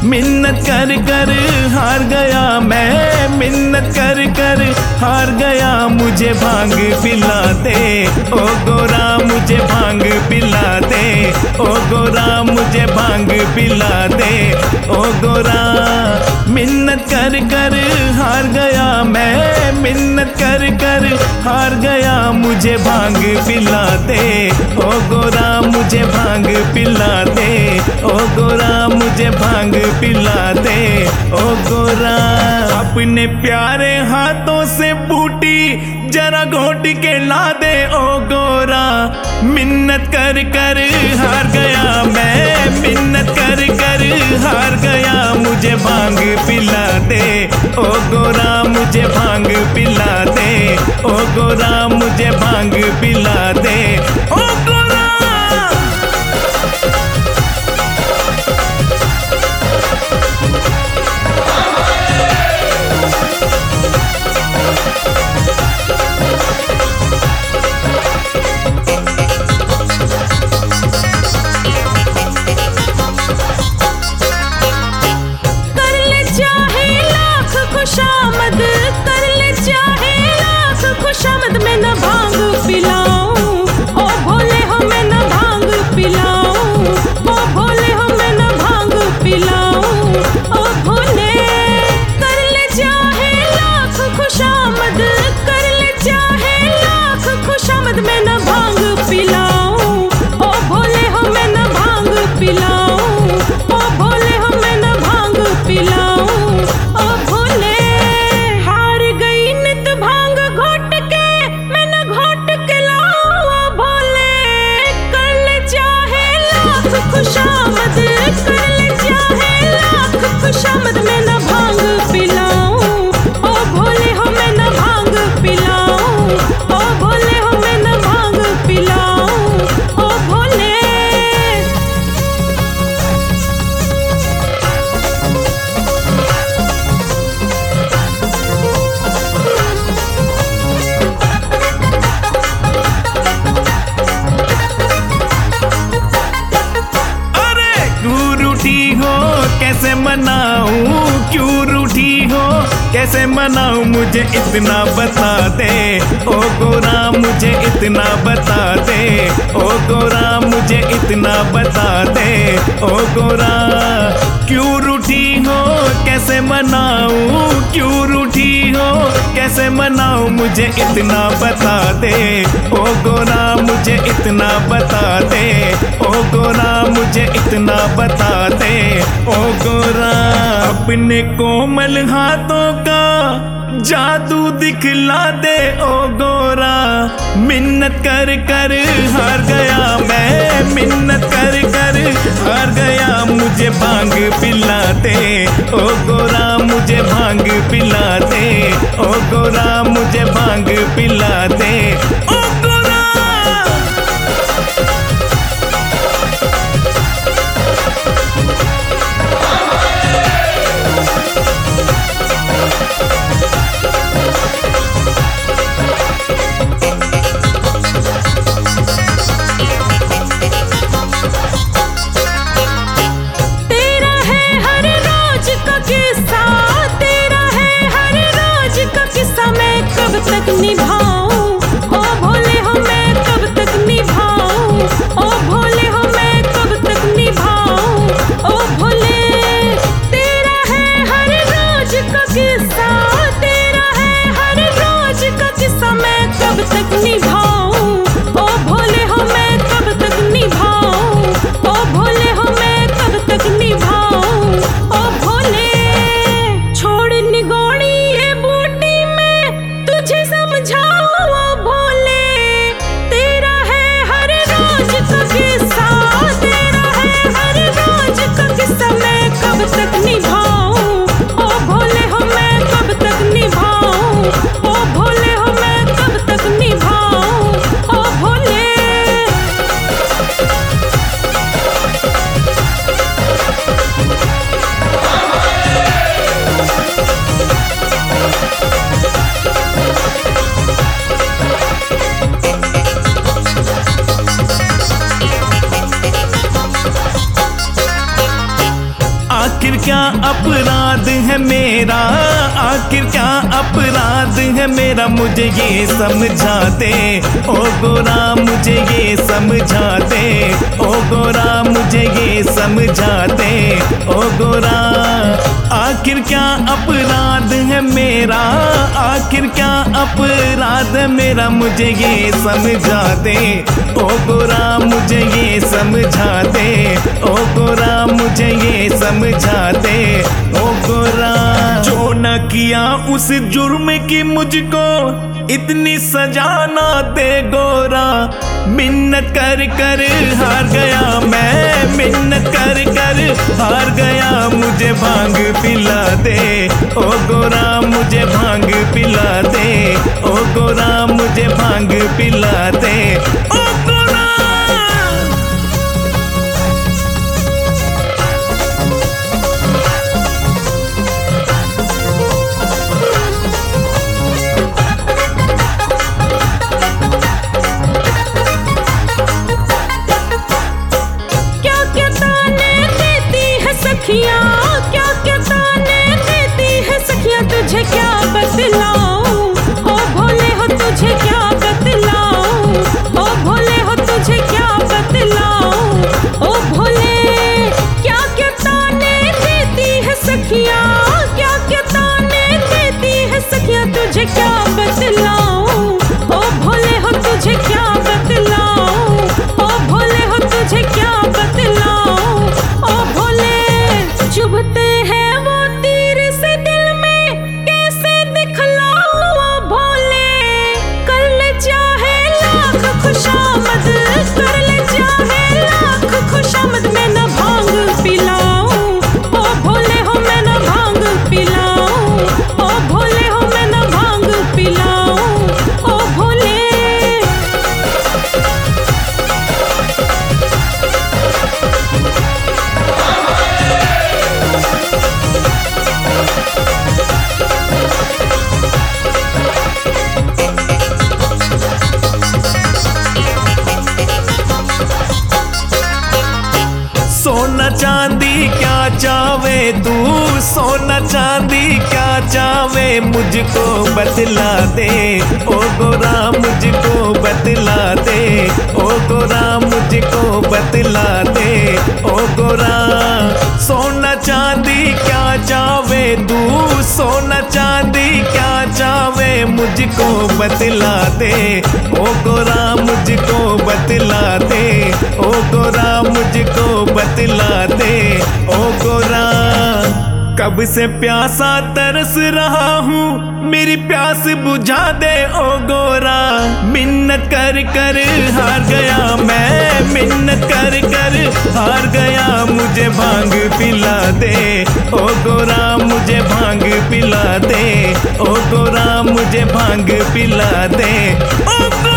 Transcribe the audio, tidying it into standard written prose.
मिन्नत कर कर हार गया मैं, मिन्नत कर कर हार गया। मुझे भांग पिला दे ओ गोरा, मुझे भांग पिला दे ओ गोरा, मुझे भांग पिला दे ओ गोरा। मिन्नत कर कर हार गया मैं, मिन्नत कर कर हार गया। मुझे भांग पिला दे ओ गोरा, मुझे भांग पिला दे ओ गोरा, मुझे भांग पिला दे ओ गोरा। अपने प्यारे हाथों से बूटी जरा घोट के ला दे ओ गोरा। मिन्नत कर कर हार गया मैं, मिन्नत कर कर हार गया। मुझे भांग पिला दे ओ गोरा, मुझे भांग पिला दे ओ गोरा, मुझे भांग पिला दे ओ गोरा। खुशामद कर ले चाहे लाख खुशामद, मैं न भांग पिलाऊं ओ भोले हो, मैं न भांग पिलाऊं ओ भोले हो, मैं न भांग पिलाऊं ओ भोले। कर ले चाहे लाख खुशामद कर ले चाहे लाख खुशामद, मैं न भांग पिलाऊं ओ भोले हो, मैं न भांग पिलाऊं ओ भोले हो, मैं न भांग पिलाऊं ओ भोले। खुशामद कर ले चाहे लाख खुशामद, मैं न भांग पिलाऊं ओ भोले हो, मैं न भांग पिलाऊं ओ भोले हो, मैं न भांग पिलाऊं ओ भोले। कैसे मनाऊं, क्यों रूठी हो कैसे मनाऊं। मुझे इतना बता दे ओ गोरा, मुझे इतना बता दे ओ गोरा, मुझे इतना बता दे ओ गोरा। क्यों रूठी हो कैसे मनाऊं, क्यों रूठी हो कैसे मनाऊं। मुझे इतना बता दे ओ गोरा, मुझे इतना बता दे ओ गोरा, मुझे इतना बता दे ओ गोरा। अपने कोमल हाथों का जादू दिखला दे ओ गोरा। मिन्नत कर कर हार गया मैं, मिन्नत कर कर हार गया। मुझे भांग पिला दे ओ गोरा, मुझे भांग पिला दे ओ गोरा, मुझे भांग पिला दे ओ गोरा। तक निभाऊं ओ क्या अपराध है मेरा, आखिर क्या अपराध है मेरा, मुझे ये समझा दे ओ गोरा, मुझे ये समझा दे ओ गोरा, मुझे ये समझा दे ओ गोरा। आखिर क्या अपराध है मेरा, आखिर क्या अपराध है मेरा, मुझे ये समझा दे ओ गोरा, मुझे ये समझा दे ओ गोरा, मुझे ये समझा दे ओ गोरा। जो न किया उस जुर्म की मुझको इतनी सजा ना दे गोरा, मिन्नत कर कर हार गया मैं, मिन्नत कर कर हार गया, मुझे भांग पिला दे ओ गोरा, मुझे भांग पिला दे ओ गोरा, मुझे भांग पिला दे ओ गोरा। सखिया क्या क्या ताने देती है सखिया, तुझे क्या बतलाऊं ओ भोले हो, तुझे क्या बतलाऊं ओ भोले हो, तुझे क्या बतलाऊं ओ भोले। क्या क्या ताने देती है सखिया, क्या क्या ताने देती है सखिया, तुझे क्या बतलाऊं ओ भोले हो, तुझे क्या बतलाऊं ओ भोले हो, तुझे क्या बतलाऊं ओ भोले। चुभते हैं वो तीर से दिल में, कैसे दिखलाऊं वो भोले। कर ले चाहे लाख खुशामद, कर ले चाहे लाख खुशामद, मैं न भांग पिलाऊं ओ भोले हो, मैं न भांग पिलाऊं ओ भोले हो, मैं न भांग पिलाऊं ओ भोले। सोना चांदी क्या चावे तू, सोना चांदी क्या चावे, मुझको बतला दे ओ गोरा, मुझको बतला दे ओ गोरा, मुझको बतला दे ओ गोरा। सोना चांदी क्या चावे तू, सोना चांदी क्या चावे, मुझको बतला दे ओ गोरा, मुझको बतला दे ओ गोरा, मुझको बतला दे ओ गोरा। कब से प्यासा तरस रहा हूँ, मेरी प्यास बुझा दे ओ गोरा, मिन्नत कर कर हार गया मैं, मिन्नत कर कर हार गया, मुझे भांग पिला दे ओ गोरा, मुझे भांग पिला दे ओ गोरा, मुझे भांग पिला दे ओ गोरा।